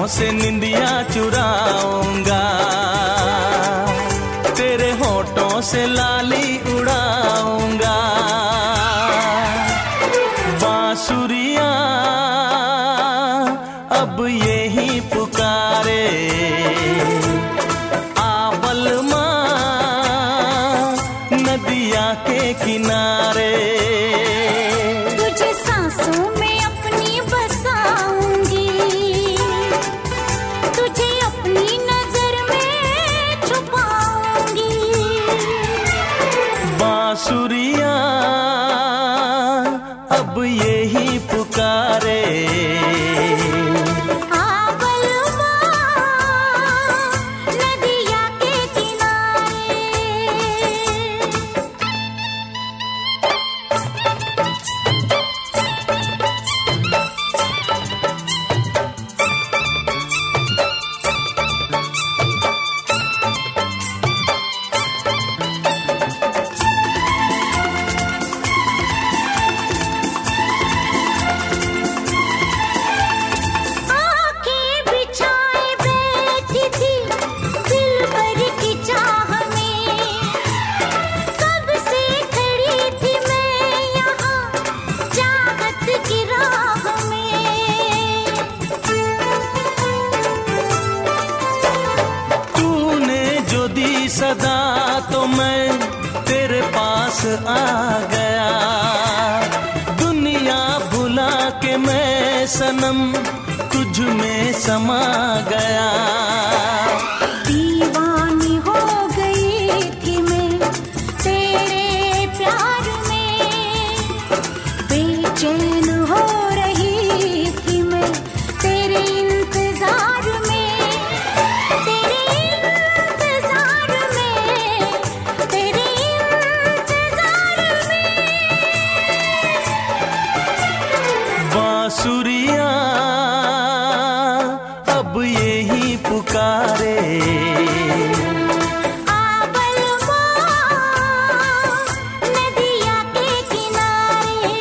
आँखों से निंदिया चुराऊंगा, तेरे होठों से लाली उड़ाऊंगा। बांसुरिया अब यही पुकारे, आवल माँ नदिया के किनारे। तुझे सांसों में अपनी बसाऊंगी, तुझे अपनी नजर में छुपाऊंगी। बांसुरिया अब यही पुकारे, सदा तो मैं तेरे पास आ गया। दुनिया भुला के मैं सनम तुझ में समा गया। दीवानी हो गई थी मैं तेरे प्यार में, बेचैन हो रही थी मैं तेरे इंतजार में। बांसुरिया अब यही पुकारे, आवल माँ नदिया के किनारे।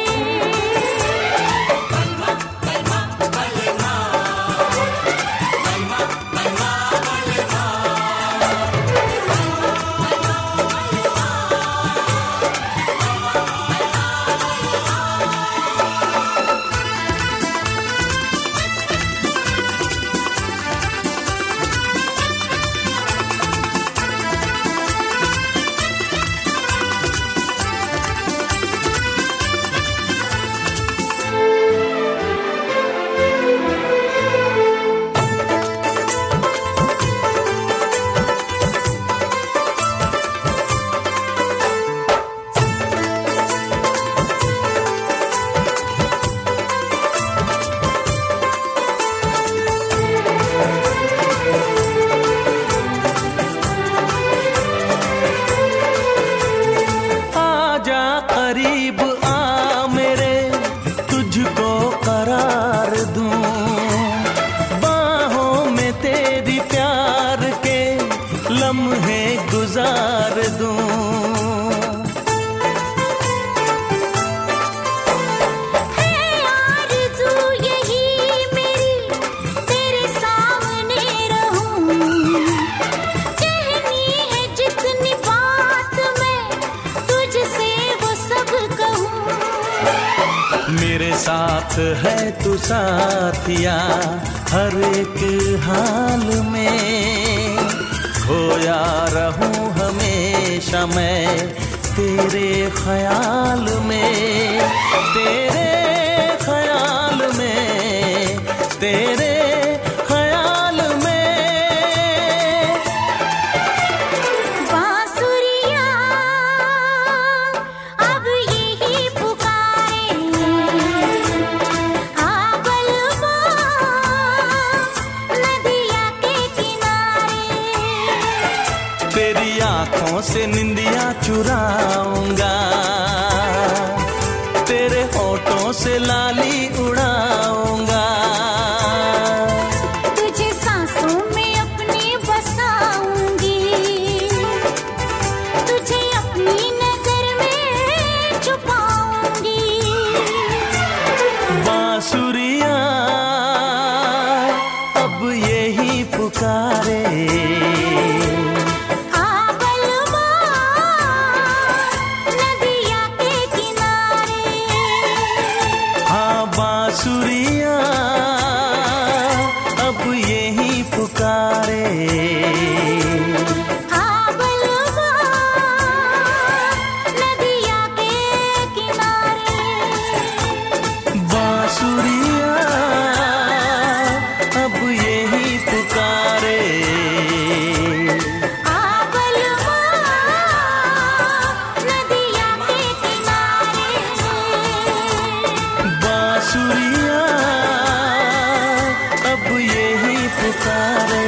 करीब आ मेरे, तुझको करार दूं, बाहों में तेरी प्यार के लम्हे गुजार दूं। मेरे साथ है तू साथिया हर एक हाल में, खोया रहूं हमेशा मैं तेरे ख्याल में, तेरे ख्याल में, तेरे ख्याल में। बांसुरिया अब यही पुकारे, आवल माँ नदिया के किनारे। तेरी आँखों से निंदिया चुराऊंगा, तेरे होठों से लाली उड़ाऊंगा। तुझे सांसों में अपनी बसाऊंगी, तुझे अपनी नजर में छुपाऊंगी। बांसुरिया अब बांसुरिया अब यही पुकारे। हाँ बलवा नदिया के किनारे, बांसुरिया अब यही पुकारे। हाँ बलवा नदिया के किनारे, बांसुरिया अब यही पुकारे।